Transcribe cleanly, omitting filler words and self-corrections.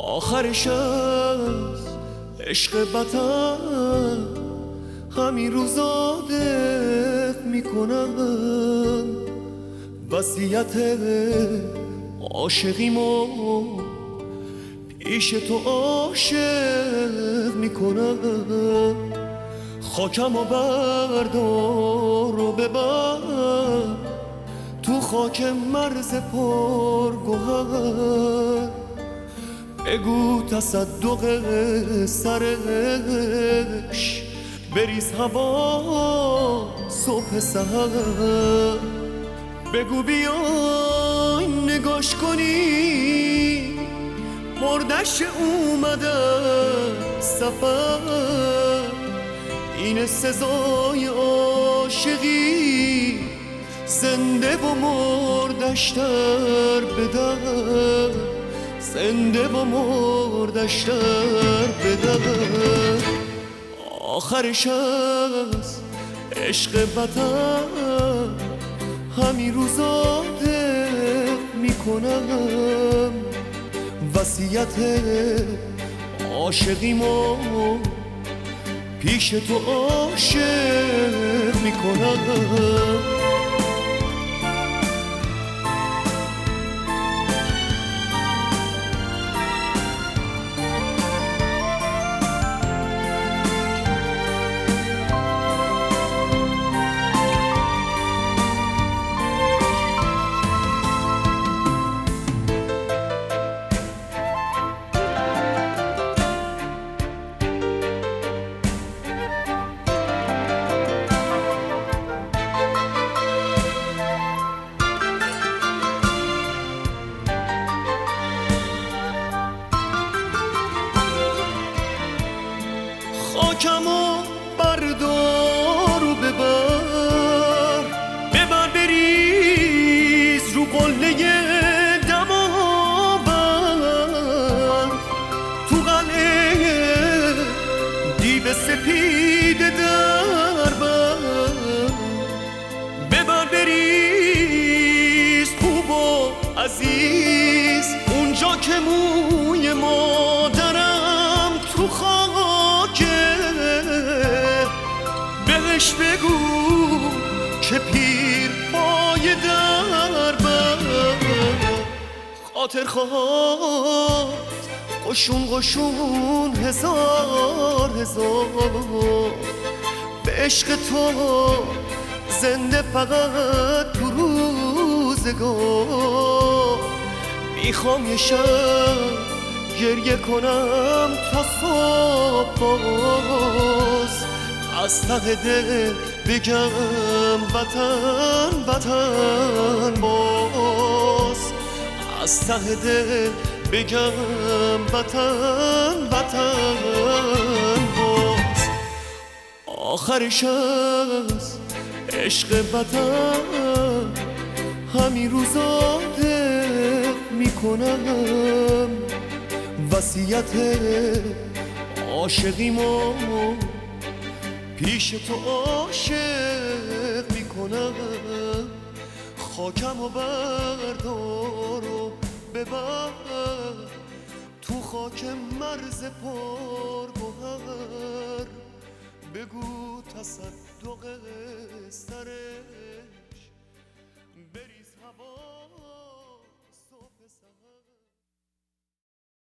آخرش از عشق وطن همین روزا دق میکنم، وصیت عاشقیمو پیش تو عاشق میکنم. خاکمو بردار و ببر تو خاک مرز پرگوهر، بگو تصدق سرش بریز هوا صبح سحر. بگو بیای نگاش کنی مردش اومده سفر، این سزای عاشقی زنده و مردش در بدر، زنده و مردش در بدر. آخرش از عشق وطن همین روزا دق میکنم، وصیت عاشقیمو پیش تو عاشق میکنم. خاکمو بردار و ببر بریز رو قله دماوند، تو قلعه دیو سپید دربند. ببر بریز خوب و عزیز اونجا که موی مادرم تو خاکه، بهش بگو که پیر پای دربند. خاطر خواهد قشون قشون هزار هزار، به عشق تو زنده فقط تو روزگار. میخوام یه شب گریه کنم تا صبح باز، از ته دل بگم وطن وطن باز، از ته دل بگم وطن وطن باز. آخرش از عشق وطن همین روزا دق میکنم، وصیت عاشقیمو پیش تو عاشق میکنم. خاکمو بردار و ببر تو خاک مرز پرگوهر، بگو تصدق سرش